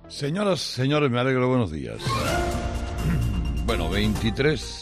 Señoras, señores, me alegro, buenos días. Bueno, 23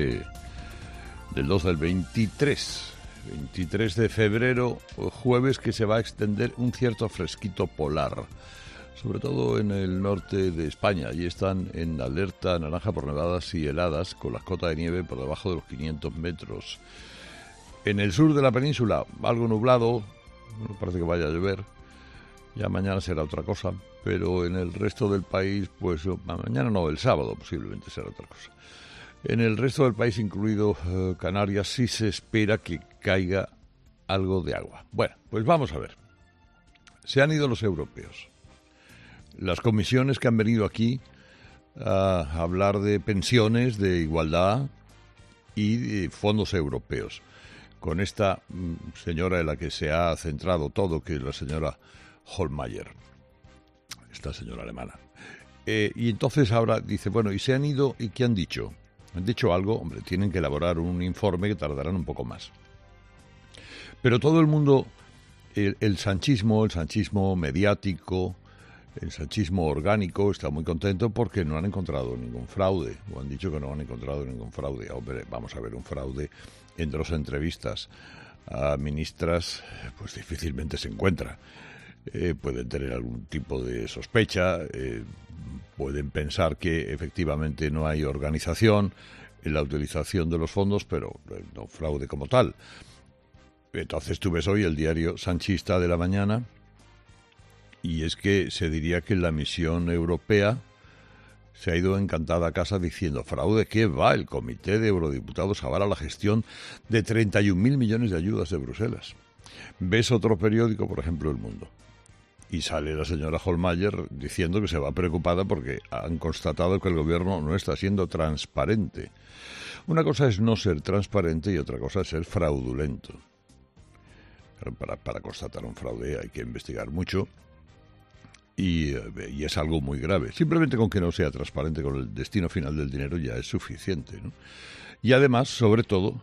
del 2 del 23 de febrero, jueves, que se va a extender un cierto fresquito polar, sobre todo en el norte de España. Allí están en alerta naranja por nevadas y heladas, con la cota de nieve por debajo de los 500 metros. En el sur de la península, algo nublado, no parece que vaya a llover. Ya mañana será otra cosa, pero en el resto del país, pues mañana no, el sábado posiblemente será otra cosa. En el resto del país, incluido Canarias, sí se espera que caiga algo de agua. Bueno, pues vamos a ver. Se han ido los europeos. Las comisiones que han venido aquí a hablar de pensiones, de igualdad y de fondos europeos. Con esta señora en la que se ha centrado todo, que es la señora Hohlmeier, esta señora alemana. Y entonces ahora dice, bueno, y se han ido, ¿y qué han dicho? ¿Han dicho algo? Hombre, tienen que elaborar un informe que tardarán un poco más. Pero todo el mundo, el sanchismo mediático, el sanchismo orgánico, está muy contento porque no han encontrado ningún fraude, o han dicho que no han encontrado ningún fraude. Hombre, vamos a ver, un fraude en 2 entrevistas a ministras, pues difícilmente se encuentra. Pueden tener algún tipo de sospecha, pueden pensar que efectivamente no hay organización en la utilización de los fondos, pero no fraude como tal. Entonces tú ves hoy el diario sanchista de la mañana y es que se diría que la misión europea se ha ido encantada a casa diciendo, fraude, ¿qué va? El comité de eurodiputados avala la gestión de 31.000 millones de ayudas de Bruselas. Ves otro periódico, por ejemplo, El Mundo, y sale la señora Hohlmeier diciendo que se va preocupada porque han constatado que el gobierno no está siendo transparente. Una cosa es no ser transparente y otra cosa es ser fraudulento. Para constatar un fraude hay que investigar mucho y es algo muy grave. Simplemente con que no sea transparente con el destino final del dinero ya es suficiente, ¿no? Y además, sobre todo,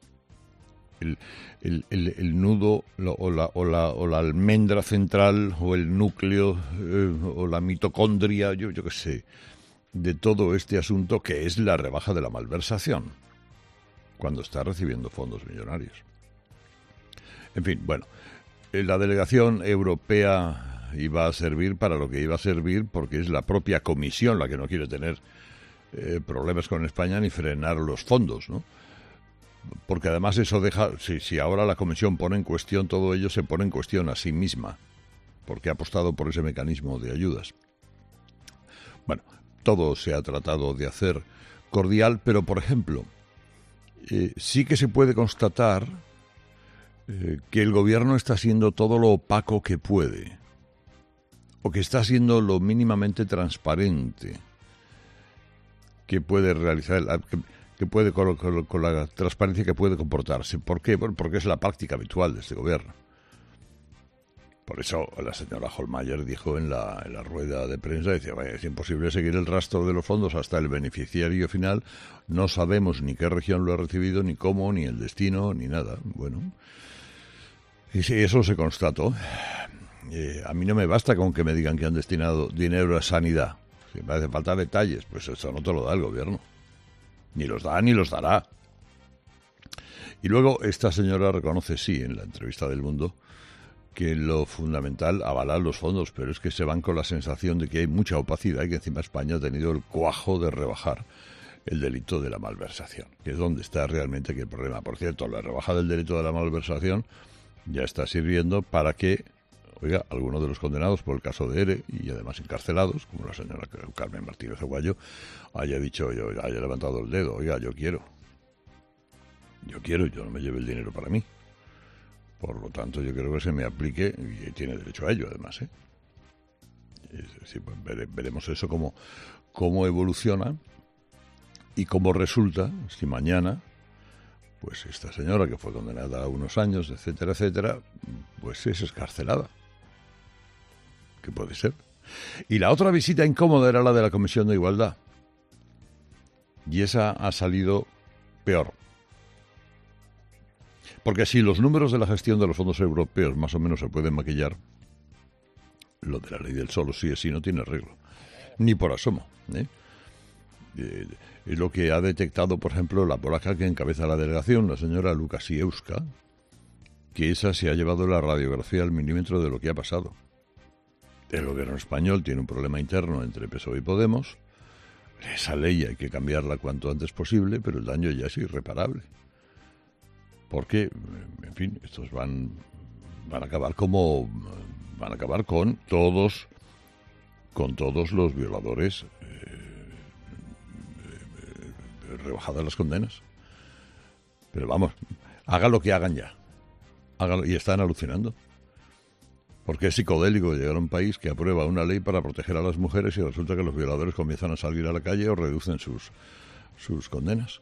el nudo o la almendra central o el núcleo o la mitocondria, yo qué sé, de todo este asunto, que es la rebaja de la malversación cuando está recibiendo fondos millonarios. En fin, bueno, la delegación europea iba a servir para lo que iba a servir, porque es la propia Comisión la que no quiere tener problemas con España ni frenar los fondos, ¿no? Porque además eso deja, si ahora la Comisión pone en cuestión todo ello, se pone en cuestión a sí misma, porque ha apostado por ese mecanismo de ayudas. Bueno, todo se ha tratado de hacer cordial, pero por ejemplo, sí que se puede constatar que el gobierno está siendo todo lo opaco que puede, o que está siendo lo mínimamente transparente que puede realizar, que puede con la transparencia que puede comportarse. ¿Por qué? Bueno, porque es la práctica habitual de este gobierno. Por eso la señora Hohlmeier dijo en la rueda de prensa, decía, es imposible seguir el rastro de los fondos hasta el beneficiario final, no sabemos ni qué región lo ha recibido, ni cómo, ni el destino, ni nada. Bueno, y si eso se constató. A mí no me basta con que me digan que han destinado dinero a sanidad. Si me hace falta detalles, pues eso no te lo da el gobierno. Ni los da ni los dará. Y luego esta señora reconoce, sí, en la entrevista del Mundo, que lo fundamental avalar los fondos, pero es que se van con la sensación de que hay mucha opacidad y que encima España ha tenido el cuajo de rebajar el delito de la malversación, que es donde está realmente aquí el problema. Por cierto, la rebaja del delito de la malversación ya está sirviendo para que, oiga, algunos de los condenados por el caso de ERE y además encarcelados, como la señora Carmen Martínez Aguayo, haya dicho, haya levantado el dedo, oiga, yo quiero, yo no me lleve el dinero para mí. Por lo tanto, yo creo que se me aplique, y tiene derecho a ello además, Sí, pues veremos eso cómo evoluciona y cómo resulta si mañana, pues esta señora que fue condenada a unos años, etcétera, etcétera, pues es excarcelada. ¿Qué puede ser? Y la otra visita incómoda era la de la Comisión de Igualdad. Y esa ha salido peor. Porque si los números de la gestión de los fondos europeos más o menos se pueden maquillar, lo de la ley del solo sí es sí no tiene arreglo, ni por asomo, ¿eh? Es lo que ha detectado, por ejemplo, la polaca que encabeza la delegación, la señora Łukasiewska, que esa se ha llevado la radiografía al milímetro de lo que ha pasado. El gobierno español tiene un problema interno entre PSOE y Podemos. Esa ley hay que cambiarla cuanto antes posible, pero el daño ya es irreparable. Porque, en fin, estos van a acabar con todos los violadores, rebajadas las condenas. Pero vamos, haga lo que hagan ya. Hágalo, y están alucinando. Porque es psicodélico llegar a un país que aprueba una ley para proteger a las mujeres y resulta que los violadores comienzan a salir a la calle o reducen sus condenas.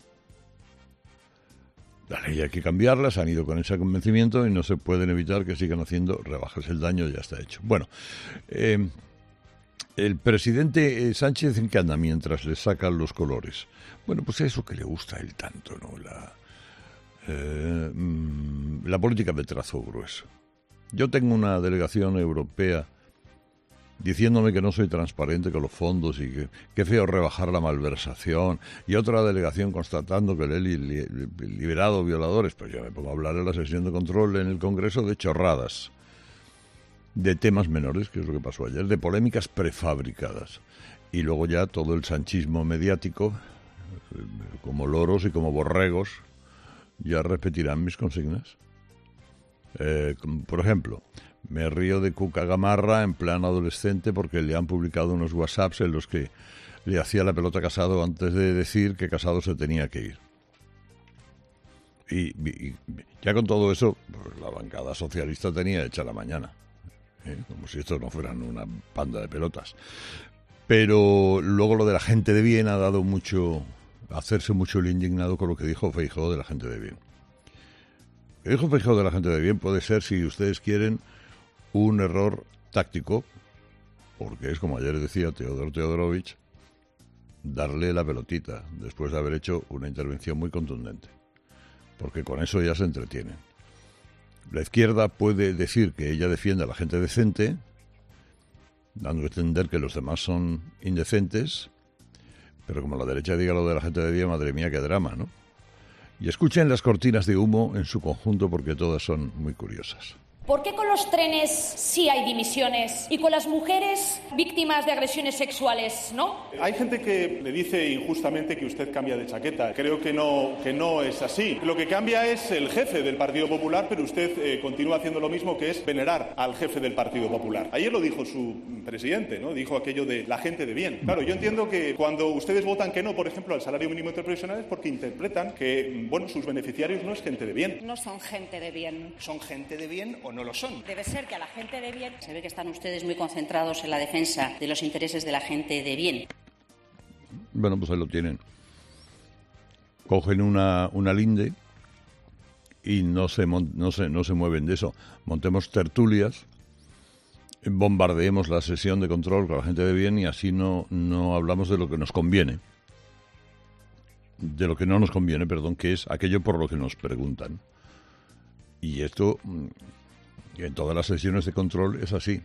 La ley hay que cambiarla, se han ido con ese convencimiento y no se pueden evitar que sigan haciendo rebajas. El daño ya está hecho. Bueno, el presidente Sánchez, ¿en qué anda mientras le sacan los colores? Bueno, pues eso que le gusta a él tanto, ¿no? La política de trazo grueso. Yo tengo una delegación europea diciéndome que no soy transparente con los fondos y que qué feo rebajar la malversación, y otra delegación constatando que le he liberado violadores. Pues yo me pongo a hablar en la sesión de control en el Congreso de chorradas, de temas menores, que es lo que pasó ayer, de polémicas prefabricadas. Y luego ya todo el sanchismo mediático, como loros y como borregos, ya repetirán mis consignas. Por ejemplo, me río de Cuca Gamarra en plan adolescente porque le han publicado unos WhatsApps en los que le hacía la pelota a Casado antes de decir que Casado se tenía que ir. Y ya con todo eso, pues la bancada socialista tenía hecha la mañana, como si estos no fueran una panda de pelotas. Pero luego lo de la gente de bien ha dado hacerse mucho el indignado con lo que dijo Feijóo de la gente de bien. Lo que dijo Feijóo de la gente de bien puede ser, si ustedes quieren, un error táctico, porque es, como ayer decía Teodor Teodorovich, darle la pelotita después de haber hecho una intervención muy contundente, porque con eso ya se entretienen. La izquierda puede decir que ella defiende a la gente decente, dando a entender que los demás son indecentes, pero como la derecha diga lo de la gente de bien, madre mía, qué drama, ¿no? Y escuchen las cortinas de humo en su conjunto porque todas son muy curiosas. ¿Por qué con los trenes sí hay dimisiones y con las mujeres víctimas de agresiones sexuales no? Hay gente que le dice injustamente que usted cambia de chaqueta. Creo que no es así. Lo que cambia es el jefe del Partido Popular, pero usted continúa haciendo lo mismo, que es venerar al jefe del Partido Popular. Ayer lo dijo su presidente, ¿no? Dijo aquello de la gente de bien. Claro, yo entiendo que cuando ustedes votan que no, por ejemplo, al salario mínimo interprofesional, es porque interpretan que, bueno, sus beneficiarios no es gente de bien. No son gente de bien. ¿Son gente de bien o no lo son? Debe ser que a la gente de bien... Se ve que están ustedes muy concentrados en la defensa de los intereses de la gente de bien. Bueno, pues ahí lo tienen. Cogen una linde y no se mueven de eso. Montemos tertulias, bombardeemos la sesión de control con la gente de bien y así no hablamos de lo que nos conviene. De lo que no nos conviene, perdón, que es aquello por lo que nos preguntan. Y esto... en todas las sesiones de control es así.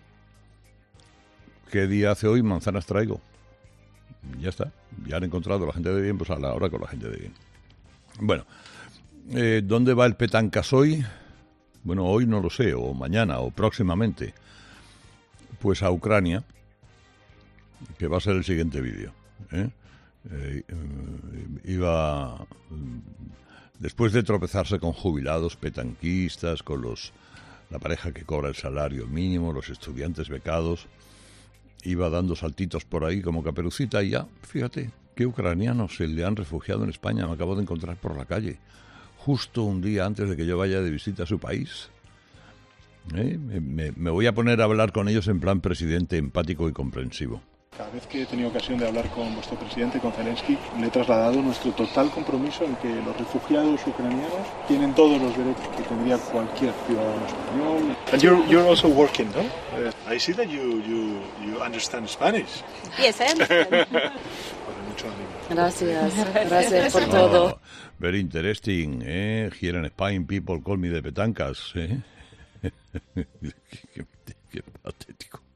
¿Qué día hace hoy? Manzanas traigo. Ya está. Ya han encontrado a la gente de bien, pues a la hora con la gente de bien. Bueno, ¿dónde va el petancas hoy? Bueno, hoy no lo sé, o mañana, o próximamente. Pues a Ucrania, que va a ser el siguiente vídeo. Iba... Después de tropezarse con jubilados petanquistas, con la pareja que cobra el salario mínimo, los estudiantes becados, iba dando saltitos por ahí como Caperucita y ya, fíjate, qué ucranianos se le han refugiado en España, me acabo de encontrar por la calle, justo un día antes de que yo vaya de visita a su país. Me voy a poner a hablar con ellos en plan presidente empático y comprensivo. Cada vez que he tenido ocasión de hablar con vuestro presidente, con Zelensky, le he trasladado nuestro total compromiso en que los refugiados ucranianos tienen todos los derechos que tendría cualquier ciudadano español. And you're also working, no? I see that you understand Spanish. Yes, I understand. Mucho ánimo. Gracias por todo. Very interesting, Here in Spain people call me de petancas, qué patético.